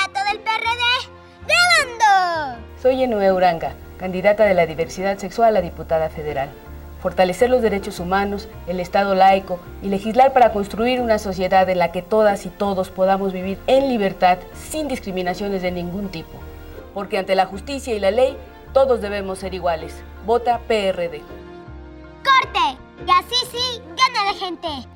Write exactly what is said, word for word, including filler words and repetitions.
candidato del P R D, grabando. Soy Enue Uranga, candidata de la diversidad sexual a diputada federal. Fortalecer los derechos humanos, el Estado laico y legislar para construir una sociedad en la que todas y todos podamos vivir en libertad sin discriminaciones de ningún tipo. Porque ante la justicia y la ley, todos debemos ser iguales. Vota P R D. ¡Corte! Y así sí, gana la gente.